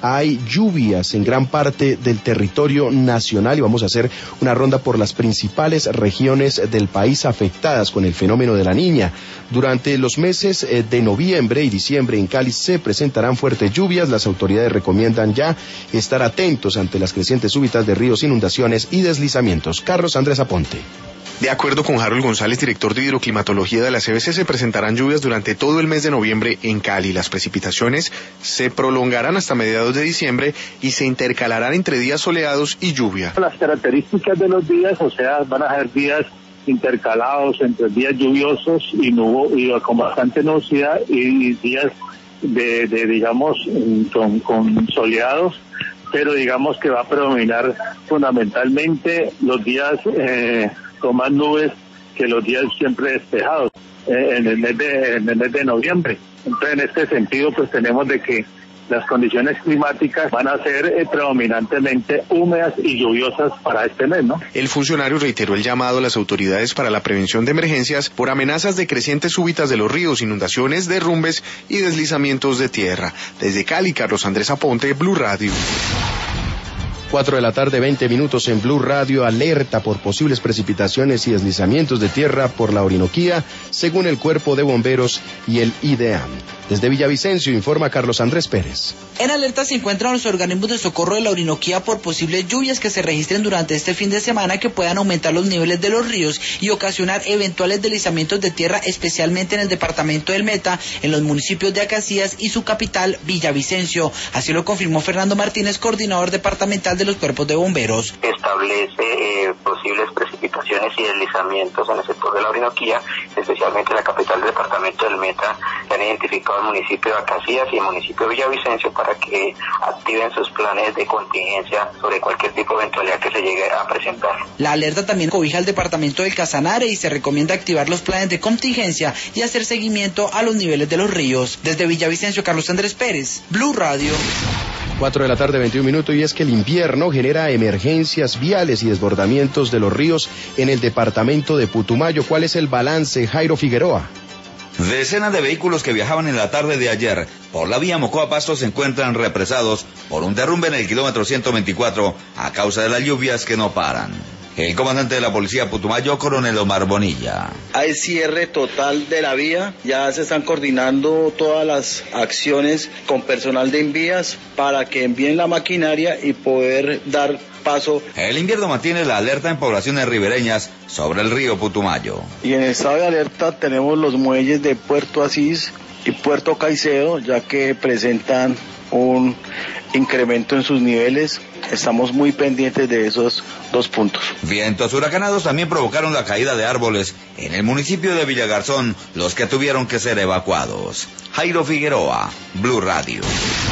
hay lluvias en gran parte del territorio nacional y vamos a hacer una ronda por las principales regiones del país afectadas con el fenómeno de la Niña. Durante los meses de noviembre y diciembre en Cali se presentarán fuertes lluvias. Las autoridades recomiendan ya estar atentos ante las crecientes súbitas de ríos, inundaciones y deslizamientos. Carlos Andrés Aponte. De acuerdo con Harold González, director de hidroclimatología de la CBC, se presentarán lluvias durante todo el mes de noviembre en Cali. Las precipitaciones se prolongarán hasta mediados de diciembre y se intercalarán entre días soleados y lluvia. Las características de los días, o sea, van a ser días intercalados entre días lluviosos y con bastante nubosidad y días digamos, con soleados, pero digamos que va a predominar fundamentalmente los días con más nubes que los días siempre despejados en el mes de noviembre. Entonces, en este sentido, pues tenemos de que las condiciones climáticas van a ser predominantemente húmedas y lluviosas para este mes, ¿no? El funcionario reiteró el llamado a las autoridades para la prevención de emergencias por amenazas de crecientes súbitas de los ríos, inundaciones, derrumbes y deslizamientos de tierra. Desde Cali, Carlos Andrés Aponte, Blue Radio. 4 de la tarde, 20 minutos en Blue Radio, alerta por posibles precipitaciones y deslizamientos de tierra por la Orinoquía, según el Cuerpo de Bomberos y el IDEAM. Desde Villavicencio informa Carlos Andrés Pérez. En alerta se encuentran los organismos de socorro de la Orinoquía por posibles lluvias que se registren durante este fin de semana que puedan aumentar los niveles de los ríos y ocasionar eventuales deslizamientos de tierra, especialmente en el departamento del Meta, en los municipios de Acacías y su capital, Villavicencio. Así lo confirmó Fernando Martínez, coordinador departamental de los cuerpos de bomberos. Establece posibles precipitaciones y deslizamientos en el sector de la Orinoquía, especialmente en la capital del departamento del Meta. Se han identificado el municipio de Acacías y el municipio de Villavicencio para que activen sus planes de contingencia sobre cualquier tipo de eventualidad que se llegue a presentar. La alerta también cobija el departamento del Casanare y se recomienda activar los planes de contingencia y hacer seguimiento a los niveles de los ríos. Desde Villavicencio, Carlos Andrés Pérez, Blue Radio. 4 de la tarde, 21 minutos, y es que el invierno genera emergencias viales y desbordamientos de los ríos en el departamento de Putumayo. ¿Cuál es el balance, Jairo Figueroa? Decenas de vehículos que viajaban en la tarde de ayer por la vía Mocoa-Pasto se encuentran represados por un derrumbe en el kilómetro 124 a causa de las lluvias que no paran. El comandante de la policía Putumayo, coronel Omar Bonilla. Hay cierre total de la vía, ya se están coordinando todas las acciones con personal de Invías para que envíen la maquinaria y poder dar paso. El invierno mantiene la alerta en poblaciones ribereñas sobre el río Putumayo. Y en estado de alerta tenemos los muelles de Puerto Asís y Puerto Caicedo, ya que presentan un incremento en sus niveles. Estamos muy pendientes de esos dos puntos. Vientos huracanados también provocaron la caída de árboles en el municipio de Villagarzón, los que tuvieron que ser evacuados. Jairo Figueroa, Blue Radio.